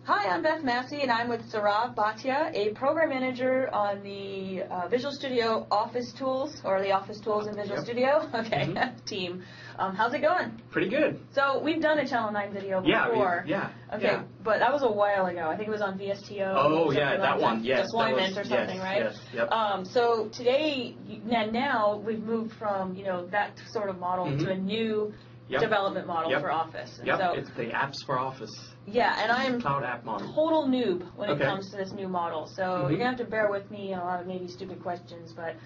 Hi, I'm Beth Massey, and I'm with Saurav Bhatia, a program manager on the Visual Studio Office Tools, or the Office Tools in Visual Studio team. How's it going? Pretty good. So we've done a Channel 9 video before. Yeah. But that was a while ago. I think it was on VSTO. Oh, yeah, that one. Yes. Deployment or something, right? Yes. Yep. So today, now we've moved from that sort of model to a new development model for Office. And so, it's the apps for Office. Yeah, and I'm cloud app model. Total noob when it comes to this new model. So you're gonna have to bear with me and a lot of maybe stupid questions, but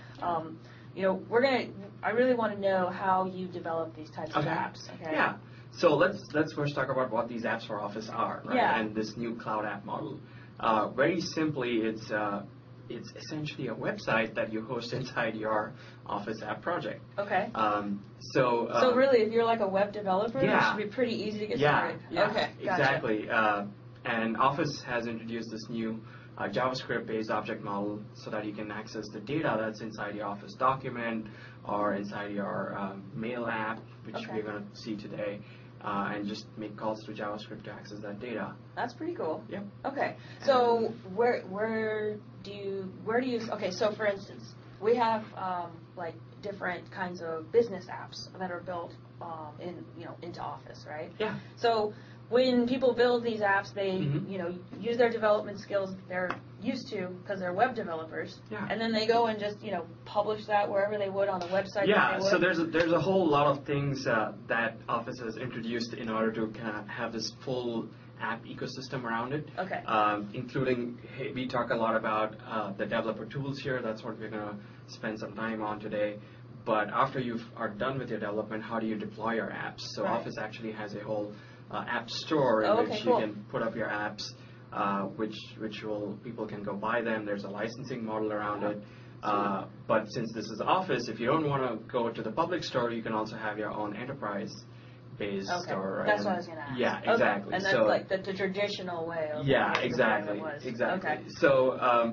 I really want to know how you develop these types of apps. Okay. Yeah. So let's first talk about what these apps for Office are, right? Yeah. And this new cloud app model. Very simply, it's essentially a website that you host inside your Office app project. Okay. So really, if you're like a web developer, it should be pretty easy to get started. Yeah. Okay. Gotcha. Exactly. And Office has introduced this new JavaScript-based object model so that you can access the data that's inside your Office document or inside your mail app, which we're going to see today, and just make calls to JavaScript to access that data. That's pretty cool. Yep. Okay. So where do you okay, so for instance, we have like different kinds of business apps that are built into Office, right? Yeah. So when people build these apps, they use their development skills that they're used to because they're web developers, and then they go and just publish that wherever they would on the website. Yeah. So there's a whole lot of things that Office has introduced in order to kind of have this full app ecosystem around it. Okay. Including, we talk a lot about the developer tools here. That's what we're going to spend some time on today. But after you are done with your development, how do you deploy your apps? So Office actually has a whole app store in which you can put up your apps, which people can go buy them. There's a licensing model around it. But since this is Office, if you don't want to go to the public store, you can also have your own enterprise-based store. That's what I was going to ask. Yeah, exactly. And that's like the traditional way of exactly. Okay. So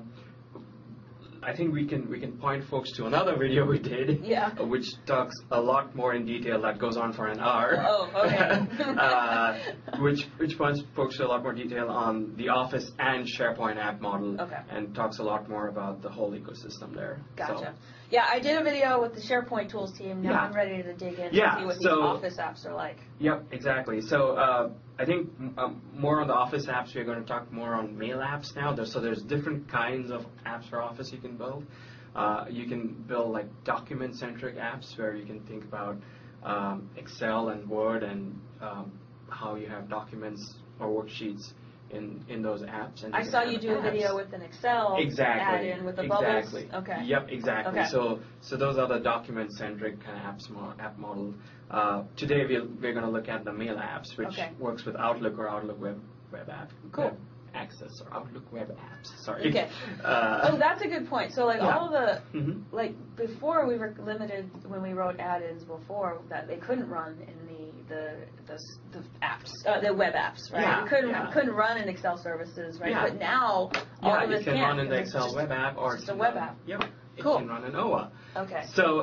I think we can point folks to another video we did, which talks a lot more in detail. That goes on for an hour. Oh, okay. which points folks to a lot more detail on the Office and SharePoint app model, and talks a lot more about the whole ecosystem there. Gotcha. So. Yeah, I did a video with the SharePoint tools team. Now I'm ready to dig in and see what these Office apps are like. Yep, exactly. So I think more on the Office apps, we're going to talk more on mail apps now. So there's different kinds of apps for Office you can build. You can build like document-centric apps where you can think about Excel and Word and how you have documents or worksheets in those apps. And I saw you do a video with an Excel add-in with the bubbles. Okay. Yep, exactly. Okay. So those are the document-centric kind of app model. Today we're going to look at the mail apps, which works with Outlook or Outlook web app. Cool. Web Access or Outlook web apps. Sorry. Okay. That's a good point. So like all the like before we were limited when we wrote add-ins before that they couldn't run in the apps, the web apps, right? Yeah, we couldn't run in Excel services, right? But now all of us can run in the Excel web app or just a web app. Yep. Cool. It can run in OA. Okay. So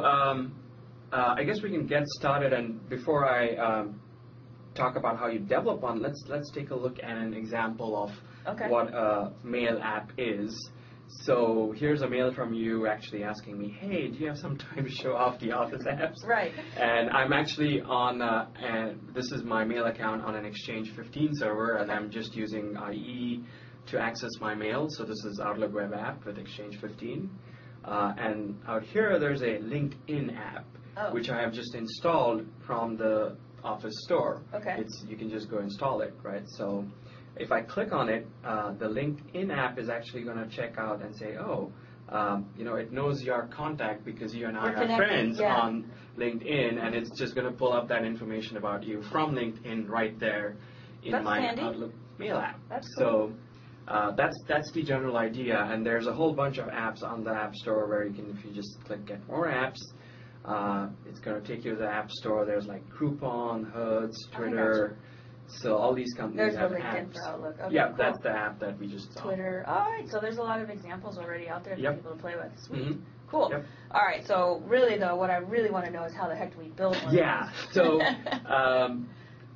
I guess we can get started, and before I talk about how you develop one, let's take a look at an example of what a mail app is. So here's a mail from you actually asking me, hey, do you have some time to show off the Office apps? Right. And I'm actually on, this is my mail account on an Exchange 15 server, and I'm just using IE to access my mail. So this is Outlook web app with Exchange 15. And out here, there's a LinkedIn app, which I have just installed from the Office store. Okay. You can just go install it, right? So if I click on it, the LinkedIn app is actually going to check out and say, it knows your contact because you and I are friends on LinkedIn, and it's just going to pull up that information about you from LinkedIn right there in my Outlook mail app. That's cool. So that's the general idea, and there's a whole bunch of apps on the App Store where you can, if you just click Get More Apps, it's going to take you to the App Store. There's like Groupon, Hertz, Twitter. So all these companies have apps. There's the LinkedIn apps. for Outlook. Okay, yeah, cool. That's the app that we just saw. Twitter. All right, so there's a lot of examples already out there for people to play with. Sweet. Cool. Yep. All right, so really, though, what I really want to know is how the heck do we build one? Yeah, so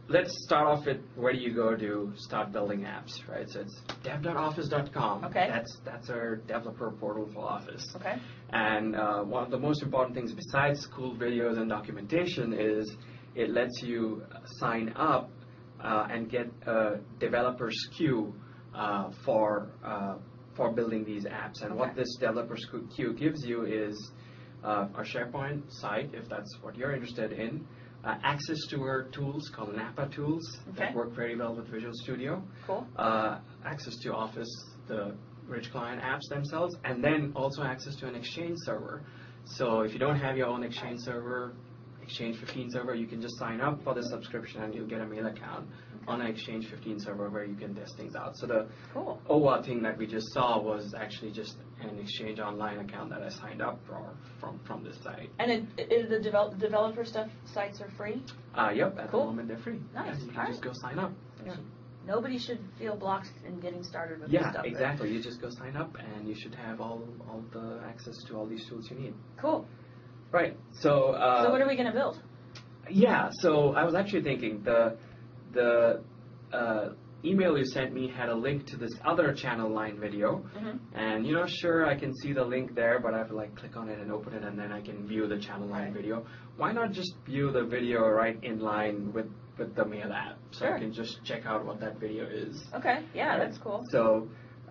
let's start off with where do you go to start building apps, right? So it's dev.office.com. Okay. That's our developer portal for Office. Okay. And one of the most important things besides cool videos and documentation is it lets you sign up and get a developer's queue for building these apps. And what this developer's queue gives you is a SharePoint site, if that's what you're interested in, access to our tools called Napa tools that work very well with Visual Studio, cool. Access to Office, the Rich Client apps themselves, and then also access to an Exchange server. So if you don't have your own Exchange server, Exchange 15 server, you can just sign up for the subscription and you'll get a mail account on an Exchange 15 server where you can test things out. So the OWA thing that we just saw was actually just an Exchange Online account that I signed up for from this site. And the developer sites are free? Yep, at the moment they're free. Nice. Yeah, you can just go sign up. Yeah. Nobody should feel blocked in getting started with this stuff. Yeah, exactly. Right? You just go sign up and you should have all the access to all these tools you need. Cool. Right. So what are we going to build? Yeah, so I was actually thinking the email you sent me had a link to this other channel line video, and sure, I can see the link there, but I have to click on it and open it, and then I can view the channel line video. Why not just view the video right in line with the mail app, so I can just check out what that video is? Okay, yeah, that's cool. So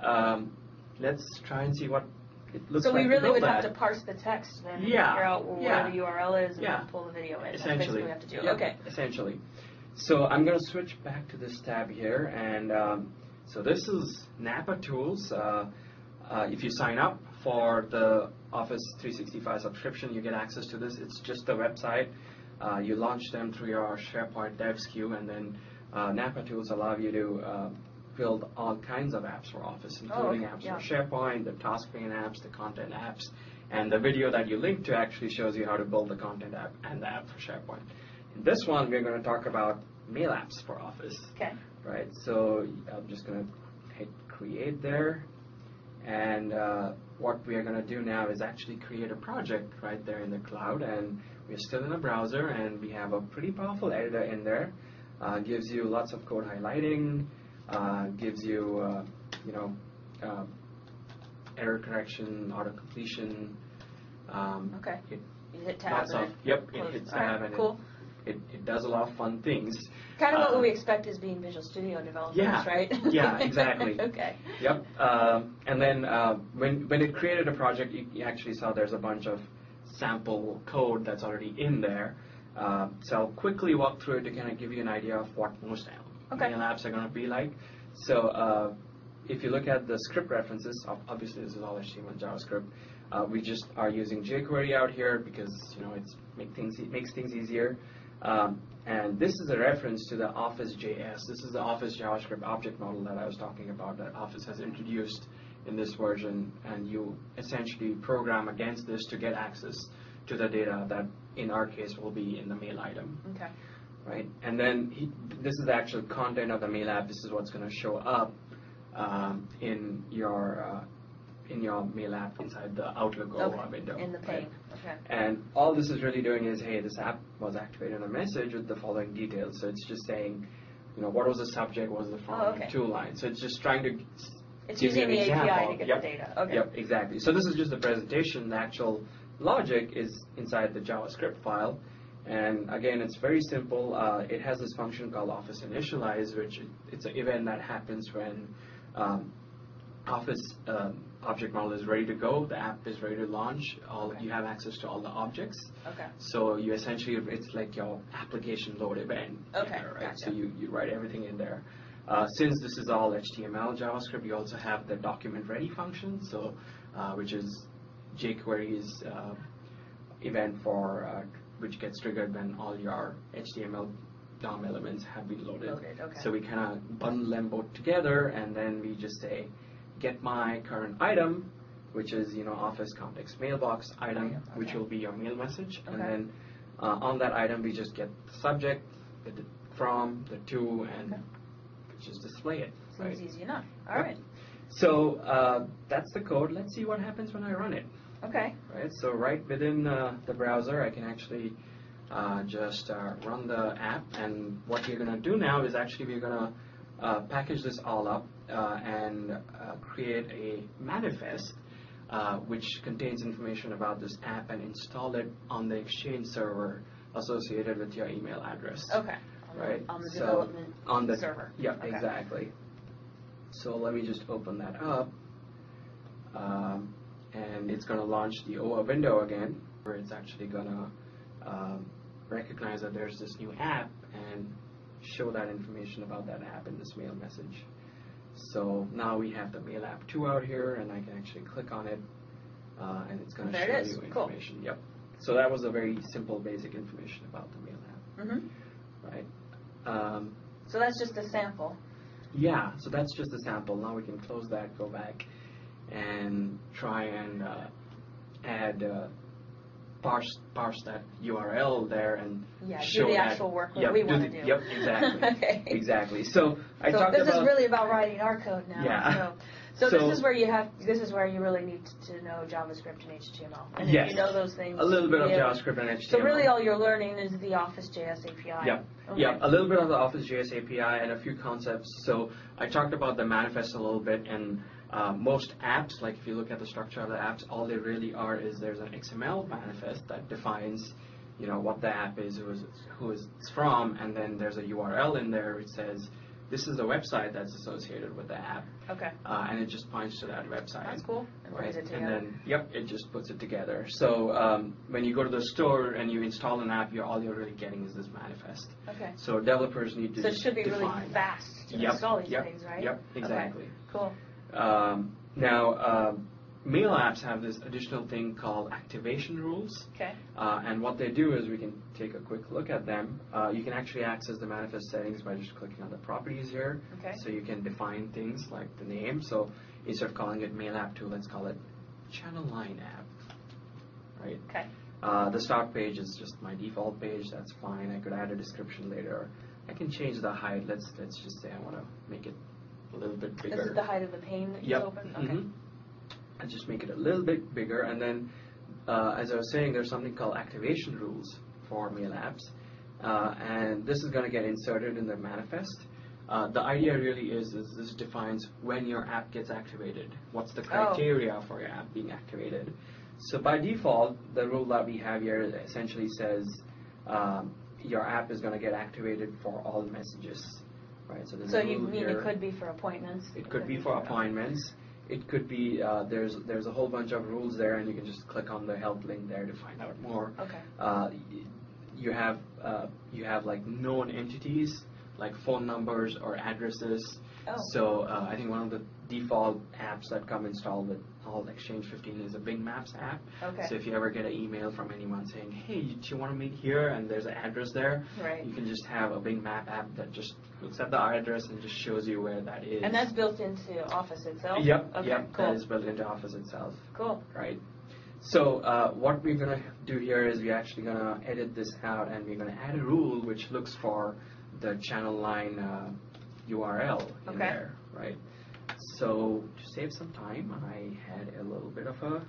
let's try and see what it looks like. So we really would have to parse the text then and figure out where the URL is and then pull the video in. Essentially. That's basically what we have to do. Yep, okay. Essentially. So I'm going to switch back to this tab here, and so this is Napa Tools. If you sign up for the Office 365 subscription, you get access to this. It's just the website. You launch them through your SharePoint Devs queue, and then Napa Tools allow you to build all kinds of apps for Office, including apps for SharePoint, the task pane apps, the content apps, and the video that you link to actually shows you how to build the content app and the app for SharePoint. In this one, we're going to talk about mail apps for Office. Okay. Right, so I'm just going to hit create there, and what we are going to do now is actually create a project right there in the cloud, and we're still in a browser, and we have a pretty powerful editor in there. Gives you lots of code highlighting, gives you, error correction, auto completion. Okay. You hit tab. It hits tab, and it does a lot of fun things. Kind of what we expect as being Visual Studio developers, right? Yeah, exactly. Okay. Yep. And then when it created a project, you actually saw there's a bunch of sample code that's already in there. So I'll quickly walk through it to kind of give you an idea of what most mail apps are going to be like. So if you look at the script references, obviously this is all HTML and JavaScript. We just are using jQuery out here because it makes things easier. And this is a reference to the Office.js. This is the Office JavaScript object model that I was talking about that Office has introduced in this version, and you essentially program against this to get access to the data that, in our case, will be in the mail item. Okay. Right, and then this is the actual content of the mail app. This is what's going to show up in your mail app inside the Outlook OWA window. In the pane. Right? Okay. And all this is really doing is, hey, this app was activated on a message with the following details. So it's just saying, what was the subject, what was the following 2 lines. So it's just trying to It's give using you an the example. API to get the data. Okay. Yep, exactly. So this is just the presentation. The actual logic is inside the JavaScript file. And again, it's very simple. It has this function called Office Initialize, which it's an event that happens when Office object model is ready to go, the app is ready to launch, you have access to all the objects. Okay. So you essentially, it's like your application load event. Okay, there, right? gotcha. So you write everything in there. Since this is all HTML, JavaScript, you also have the document ready function, so which is jQuery's event for which gets triggered when all your HTML DOM elements have been loaded. Okay. So we kind of bundle them both together, and then we just say, get my current item, which is Office Context Mailbox item, which will be your mail message, and then on that item we just get the subject, the from, the to, and just display it. Seems easy enough. All right. So that's the code. Let's see what happens when I run it. Okay. Right. So right within the browser, I can actually just run the app, and what you're going to do now is actually we're going to package this all up and create a manifest which contains information about this app and install it on the Exchange server associated with your email address. Okay. Right. On the development on the server. Yeah, Okay. exactly. So let me just open that up. And it's going to launch the OA window again, where it's actually going to recognize that there's this new app and show that information about that app in this mail message. So now we have the Mail App 2 out here, and I can actually click on it, and it's going to show you information. Cool. Yep. So that was a very simple, basic information about the Mail App. Mm-hmm. Right. So that's just a sample. Yeah, so that's just a sample. Now we can close that, go back, and try and add, parse that URL there and show do the that. actual work that we want to do. Yep, exactly. Okay. Exactly. So I talked this about. is really about writing our code now. Yeah. So this is where you really need to know JavaScript and HTML. And yes. if you know those things, a little bit of JavaScript and HTML. So really all you're learning is the Office.js API. Yep. Okay. Yeah, a little bit of the Office.js API and a few concepts. So I talked about the manifest a little bit, and most apps, like if you look at the structure of the apps, all they really are is there's an XML manifest that defines, what the app is, who it's from, and then there's a URL in there which says this is the website that's associated with the app. Okay. And it just points to that website. That's cool. And right. puts it together. And then, it just puts it together. So when you go to the store and you install an app, all you're really getting is this manifest. Okay. So developers need to So it should be really define. fast to install these things, right? Yep, exactly. Okay. Cool. Now, mail apps have this additional thing called activation rules. Okay. And what they do is we can take a quick look at them. You can actually access the manifest settings by just clicking on the properties here. Okay. So you can define things like the name. So instead of calling it Mail App 2, let's call it Channel Line App. Right? Okay. The start page is just my default page. That's fine. I could add a description later. I can change the height. Let's just say I want to make it a little bit bigger. This is the height of the pane that you open? Okay. Mm-hmm. And just make it a little bit bigger. And then, as I was saying, there's something called activation rules for mail apps. And this is going to get inserted in the manifest. The idea really is this defines when your app gets activated. What's the criteria for your app being activated? So by default, the rule that we have here essentially says your app is going to get activated for all messages. Right, so you mean it could be for appointments? It could be for appointments. It could be there's a whole bunch of rules there, and you can just click on the help link there to find out more. Okay. You have like known entities like phone numbers or addresses. Oh. So I think one of the default apps that come installed with all Exchange 15 is a Bing Maps app. Okay. So if you ever get an email from anyone saying, hey, do you want to meet here, and there's an address there, right. You can just have a Bing Map app that just looks at the address and just shows you where that is. And that's built into Office itself? Yep, okay, yep, cool. that is built into Office itself. Cool. Right. So what we're going to do here is we're actually going to edit this out, and we're going to add a rule which looks for the channel line URL in there, right? So to save some time, I had a little bit of a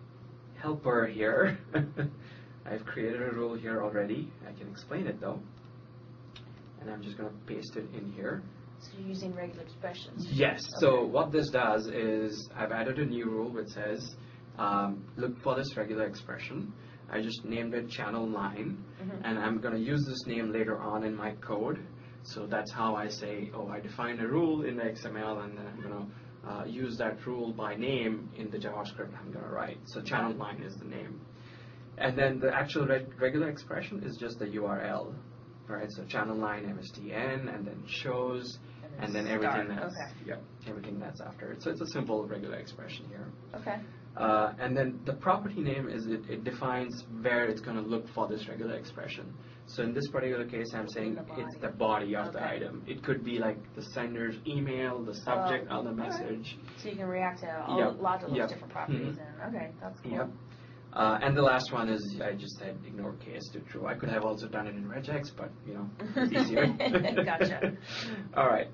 helper here. I've created a rule here already. I can explain it though. And I'm just going to paste it in here. So you're using regular expressions? Yes. Okay. So what this does is I've added a new rule which says look for this regular expression. I just named it channel line, and I'm going to use this name later on in my code. So that's how I say, I defined a rule in the XML, and then I'm going to use that rule by name in the JavaScript I'm going to write. So channel line is the name. And then the actual regular expression is just the URL. Right, so channel line MSDN, and then shows, and then everything that's everything that's after it. So it's a simple regular expression here. Okay. And then the property name is it defines where it's going to look for this regular expression. So in this particular case, I'm saying it's the body of the item. It could be like the sender's email, the subject of the message. Right. So you can react to lots of those different properties. And that's cool. Yep. And the last one is I just said ignore case to true. I could have also done it in regex, but it's easier. Gotcha. All right.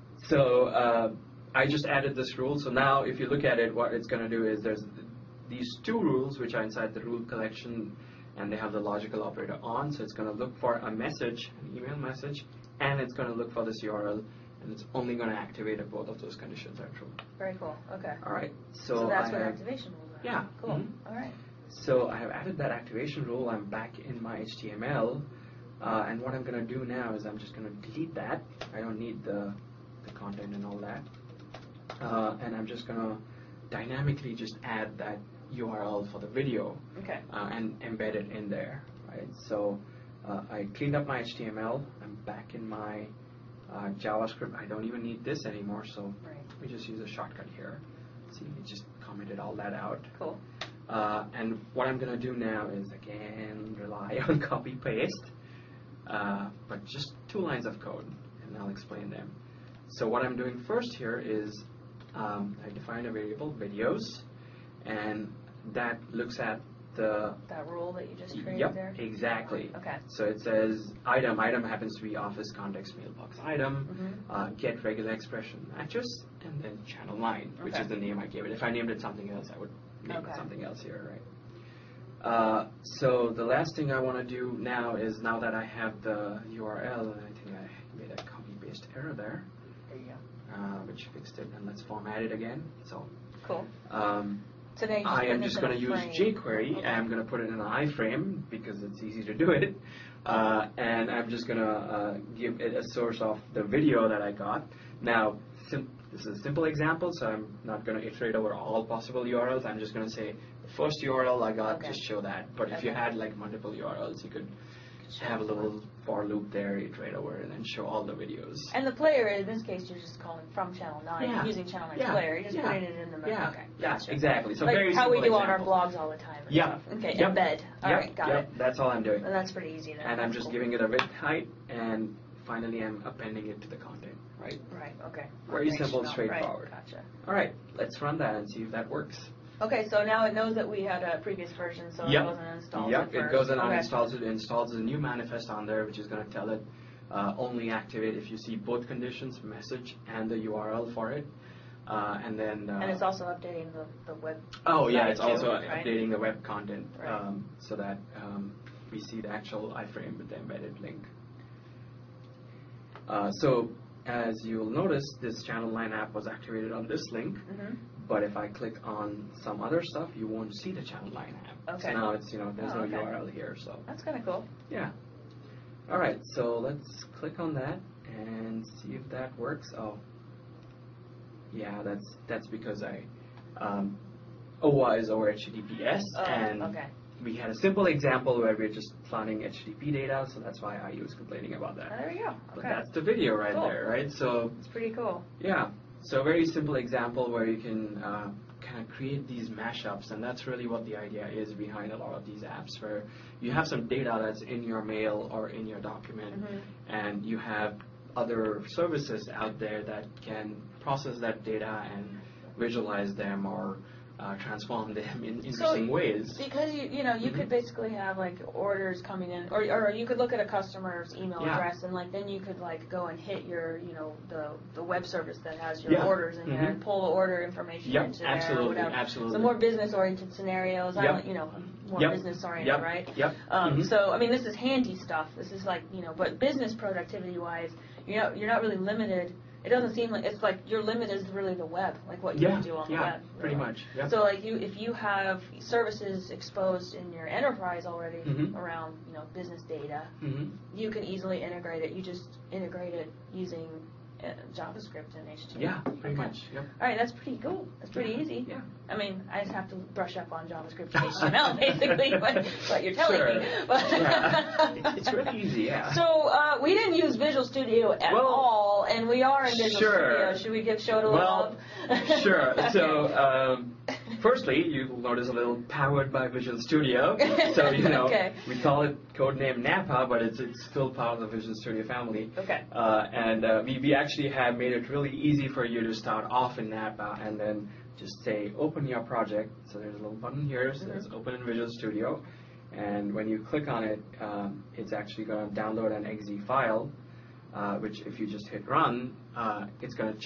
So I just added this rule. So now if you look at it, what it's going to do is there's these two rules which are inside the rule collection, and they have the logical operator on, so it's going to look for a message, an email message, and it's going to look for this URL, and it's only going to activate if both of those conditions are true. Very cool. Okay. All right. So that's what activation rules are. Yeah. Cool. Mm-hmm. All right. So I have added that activation rule. I'm back in my HTML, and what I'm going to do now is I'm just going to delete that. I don't need the content and all that, and I'm just going to dynamically just add that URL for the video, okay, and embed it in there. Right. So I cleaned up my HTML. I'm back in my JavaScript. I don't even need this anymore, so we just use a shortcut here. See, it just commented all that out. Cool. And what I'm going to do now is, again, rely on copy-paste, but just 2 lines of code, and I'll explain them. So what I'm doing first here is I define a variable, videos, and that looks at that rule that you just created there? Yep, exactly. Okay. So it says item happens to be office context mailbox item, get regular expression matches, and then channel line, which is the name I gave it. If I named it something else, I would name it something else here, right? So the last thing I want to do now is, now that I have the URL, and I think I made a copy-paste error there. There you go. Which fixed it, and let's format it again. So cool. So I am just going to use jQuery, and I'm going to put it in an iframe because it's easy to do it. And I'm just going to give it a source of the video that I got. Now, this is a simple example, so I'm not going to iterate over all possible URLs. I'm just going to say the first URL I got, just show that. But if you had like multiple URLs, you could have a little for loop there, iterate over, and then show all the videos. And the player, in this case, you're just calling from Channel 9, using Channel 9's player. You're just putting it in the middle. Okay, gotcha. Exactly. So like very how simple we do example. on our blogs all the time. Okay, embed. All right, got it. That's all I'm doing. And that's pretty easy then. And I'm just giving it a width, height, and finally I'm appending it to the content, right? Right, okay. Very simple, straightforward. Right, gotcha. All right, let's run that and see if that works. Okay, so now it knows that we had a previous version, so it goes and installs it first. It goes and installs it. It installs a new manifest on there, which is going to tell it only activate if you see both conditions, message and the URL for it. And then... and it's also updating the web. Oh, yeah, it's also updating the web content so that we see the actual iframe with the embedded link. So, as you'll notice, this Channel 9 app was activated on this link. But if I click on some other stuff, you won't see the Channel 9 app. Okay. So now it's, there's no URL here. So that's kind of cool. Yeah. All right, so let's click on that and see if that works. Oh, yeah, that's because OA is over HTTPS, and we had a simple example where we're just plotting HTTP data, so that's why IU was complaining about that. There you go. But that's the video right there, right? So it's pretty cool. Yeah. So a very simple example where you can kind of create these mashups, and that's really what the idea is behind a lot of these apps, where you have some data that's in your mail or in your document, and you have other services out there that can process that data and visualize them or transform them in interesting ways. Because you could basically have like orders coming in, or you could look at a customer's email address, and then you could go and hit your the web service that has your orders in there and pull the order information into there or whatever. Absolutely. So more business oriented scenarios. More business oriented, right? So I mean, this is handy stuff. This is but business productivity wise, you're not really limited. It doesn't seem like it's like your limit is really the web, like what you can do on the web. Pretty much. Yeah. So if you have services exposed in your enterprise already around business data, you can easily integrate it. You just integrate it using JavaScript and HTML. Yeah, pretty much. Yep. All right, that's pretty cool. That's pretty easy. Yeah. I mean, I just have to brush up on JavaScript and HTML, basically, what you're telling me. But it's really easy, yeah. So we didn't use Visual Studio at all, and we are in Visual Studio. Should we give Show to love? Sure. So, firstly, you'll notice a little powered by Visual Studio. So, we call it codename Napa, but it's still part of the Visual Studio family. Okay. And we actually have made it really easy for you to start off in Napa and then just say open your project. So there's a little button here that says open in Visual Studio. And when you click on it, it's actually going to download an .exe file, which if you just hit run, it's going to check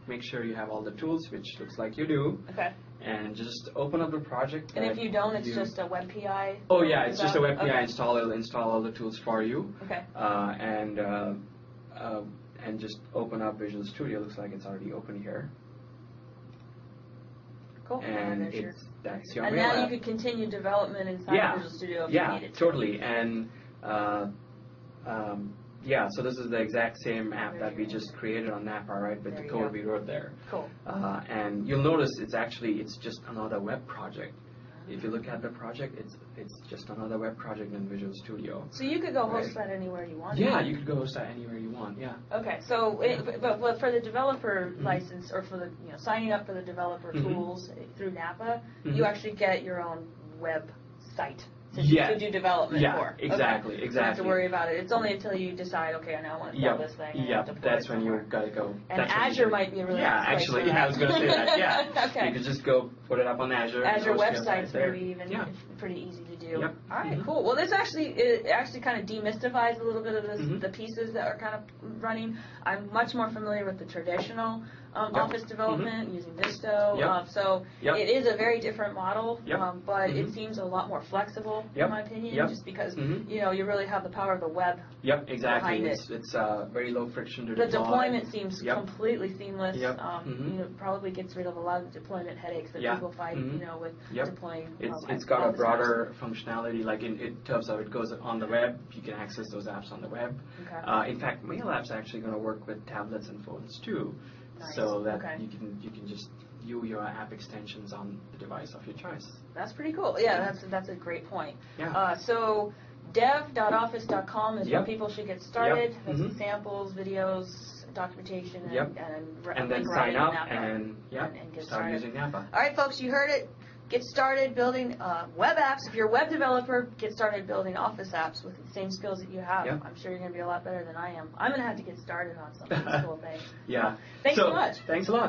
make sure you have all the tools, which looks like you do. Okay. And just open up the project. And if you don't, it's just a WebPI? Oh yeah, it's just a WebPI okay. install. It'll install all the tools for you. Okay. And just open up Visual Studio. Looks like it's already open here. Cool. And that's your and mail now app. you could continue development inside Visual Studio if you needed to. Totally. And so this is the exact same app that we just created on Napa, right, with the code we wrote there. Cool. And you'll notice it's just another web project. If you look at the project, it's just another web project in Visual Studio. So you could go host that anywhere you want. Yeah, you could go host that anywhere you want. Yeah. Okay, so but for the developer license or for the signing up for the developer tools through Napa, you actually get your own web site to do development for. Exactly. You don't have to worry about it. It's only until you decide, okay, now I want to sell this thing. That's when you got to go. And Azure might be a really nice place actually, I was going to say that. Yeah. Okay. You could just go put it up on Azure. Azure websites maybe even pretty easy to do. Yep. All right, cool. Well, this actually kind of demystifies a little bit of the pieces that are kind of running. I'm much more familiar with the traditional office development using Visto. So it is a very different model, but it seems a lot more flexible, in my opinion, just because you really have the power of the web. Yep, exactly. Behind It's very low friction to the deploy. deployment seems completely seamless. Yep. Probably gets rid of a lot of deployment headaches that people fight, with deploying. It's got a broader functionality, like in terms of it goes on the web. You can access those apps on the web. Okay. In fact, Mail App's actually going to work with tablets and phones too, so that you can just view your app extensions on the device of your choice. That's pretty cool. Yeah, that's a great point. Yeah. So dev.office.com is where people should get started. There's some samples, videos, documentation, and then sign up and get start started. using Napa. All right, folks, you heard it. Get started building web apps. If you're a web developer, get started building Office apps with the same skills that you have. I'm sure you're going to be a lot better than I am. I'm going to have to get started on some of these cool things. Thanks so much. Thanks a lot.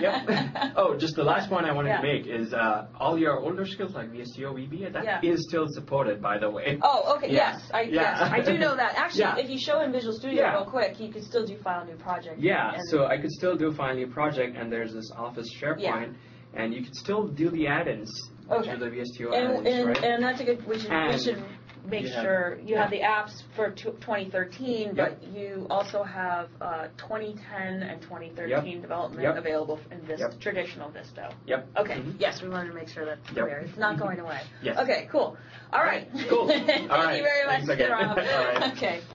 Oh, just the last point I wanted to make is all your older skills like VSTO, VB, that is still supported, by the way. Oh, okay. Yes, I do know that. Actually, if you show in Visual Studio real quick, you could still do File New Project. So I could still do File New Project, and there's this Office SharePoint. And you can still do the add-ins to the VSTO add-ins, right? And that's a good. We should make sure you have the apps for 2013, but you also have 2010 and 2013 development available in this traditional Visto. Okay. Yes, we wanted to make sure that's clear. It's not going away. Okay. Cool. All right. Cool. Thank you very much, Thanks again. Rob. All right. Okay.